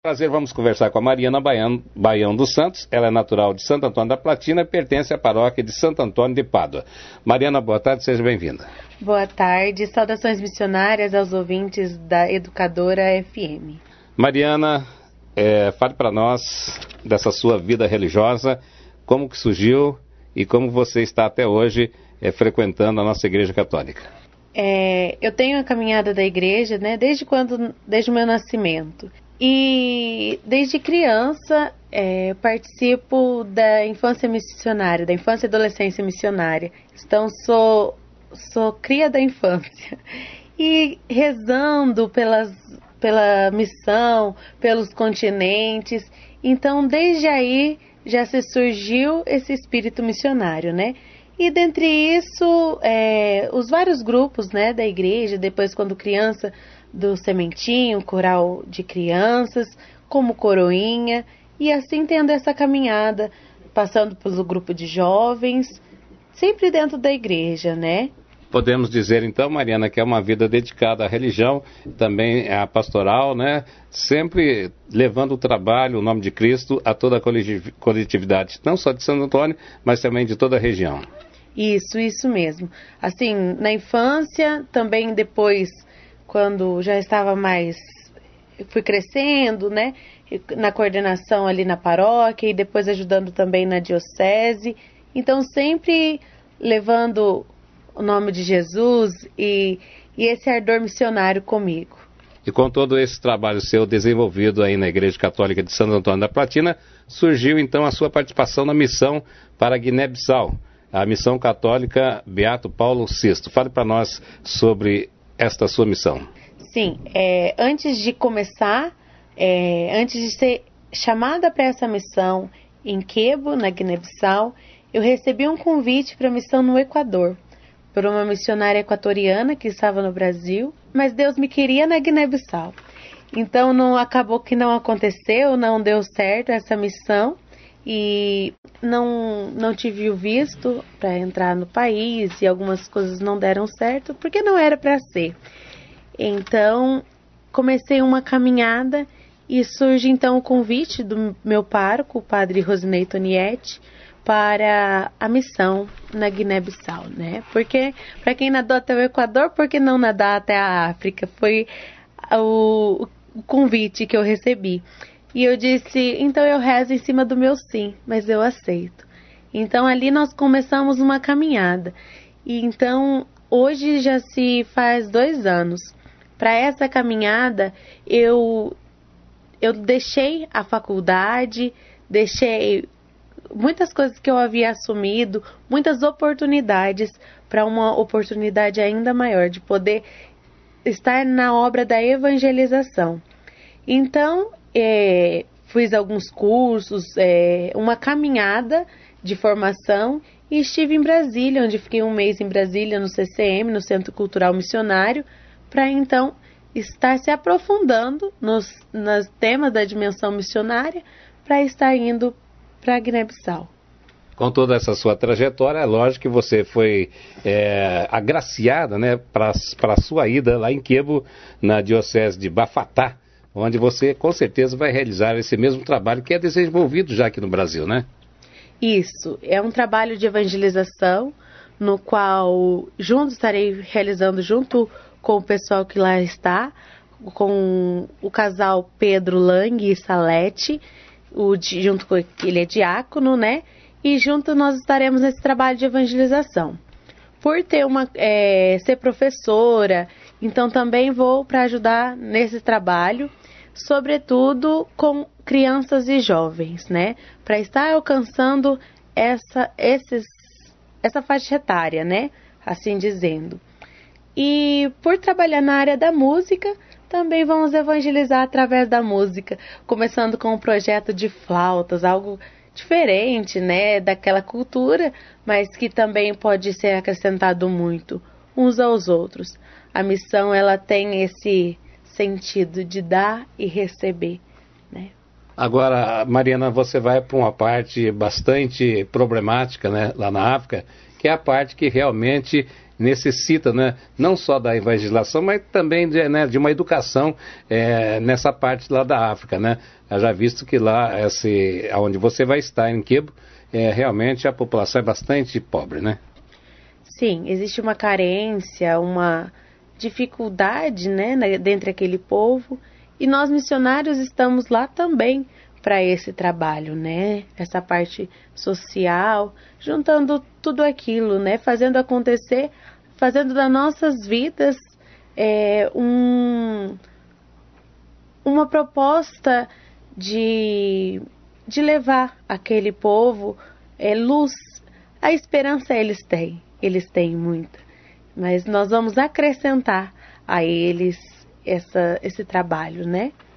Prazer, vamos conversar com a Mariana Baião dos Santos. Ela é natural de Santo Antônio da Platina e pertence à paróquia de Santo Antônio de Pádua. Mariana, boa tarde, seja bem-vinda. Boa tarde, saudações missionárias aos ouvintes da Educadora FM. Mariana, fale para nós dessa sua vida religiosa, como que surgiu e como você está até hoje frequentando a nossa Igreja Católica. Eu tenho a caminhada da igreja, né, desde o meu nascimento. E desde criança participo da infância missionária, da infância e adolescência missionária. Então sou cria da infância. E rezando pela missão, pelos continentes. Então desde aí já se surgiu esse espírito missionário, né? E dentre isso, os vários grupos, né, da igreja, depois quando criança, do Sementinho, coral de crianças, como coroinha, e assim tendo essa caminhada, passando pelo grupo de jovens, sempre dentro da igreja, né? Podemos dizer então, Mariana, que é uma vida dedicada à religião, também à pastoral, né? Sempre levando o trabalho, o nome de Cristo, a toda a coletividade, não só de Santo Antônio, mas também de toda a região. Isso mesmo. Assim, na infância, também depois, quando já estava mais, fui crescendo, né, na coordenação ali na paróquia e depois ajudando também na diocese. Então, sempre levando o nome de Jesus e esse ardor missionário comigo. E com todo esse trabalho seu desenvolvido aí na Igreja Católica de Santo Antônio da Platina, surgiu então a sua participação na missão para Guiné-Bissau, a missão católica Beato Paulo VI. Fale para nós sobre esta sua missão. Sim, antes de começar, antes de ser chamada para essa missão em Quebo, na Guiné-Bissau, eu recebi um convite para a missão no Equador, por uma missionária equatoriana que estava no Brasil, mas Deus me queria na Guiné-Bissau. Então acabou que não aconteceu, não deu certo essa missão e não tive o visto para entrar no país e algumas coisas não deram certo porque não era para ser. Então comecei uma caminhada e surge então o convite do meu pároco, o padre Rosinei Tonietti, para a missão na Guiné-Bissau, né? Porque para quem nadou até o Equador, por que não nadar até a África? Foi o convite que eu recebi. E eu disse, então eu rezo em cima do meu sim, mas eu aceito. Então ali nós começamos uma caminhada. E então hoje já se faz 2 anos. Para essa caminhada eu deixei a faculdade, deixei muitas coisas que eu havia assumido, muitas oportunidades para uma oportunidade ainda maior de poder estar na obra da evangelização. Então fiz alguns cursos, uma caminhada de formação e estive em Brasília, onde fiquei 1 mês em Brasília, no CCM, no Centro Cultural Missionário, para então estar se aprofundando nos temas da dimensão missionária, para estar indo para Guiné-Bissau. Com toda essa sua trajetória, é lógico que você foi agraciada, né, para a sua ida lá em Quebo, na Diocese de Bafatá, onde você com certeza vai realizar esse mesmo trabalho que é desenvolvido já aqui no Brasil, né? Isso, é um trabalho de evangelização, no qual estarei realizando junto com o pessoal que lá está, com o casal Pedro Lang e Salete, junto com ele é diácono, né? E junto nós estaremos nesse trabalho de evangelização. Por ter ser professora, então também vou para ajudar nesse trabalho, sobretudo com crianças e jovens, né? Para estar alcançando essa faixa etária, né? Assim dizendo. E por trabalhar na área da música, também vamos evangelizar através da música, começando com um projeto de flautas, algo diferente, né, daquela cultura, mas que também pode ser acrescentado muito uns aos outros. A missão, ela tem esse sentido de dar e receber, né? Agora, Mariana, você vai para uma parte bastante problemática, né, lá na África, que é a parte que realmente necessita, né, não só da evangelização, mas também de uma educação nessa parte lá da África, né? Já visto que lá, onde você vai estar, em Quebo, realmente a população é bastante pobre, né? Sim, existe uma carência, uma dificuldade, né, dentro daquele povo, e nós missionários estamos lá também para esse trabalho, né? Essa parte social, juntando tudo aquilo, né? Fazendo acontecer, fazendo das nossas vidas uma proposta de levar aquele povo luz. A esperança eles têm muita, mas nós vamos acrescentar a eles esse trabalho, né?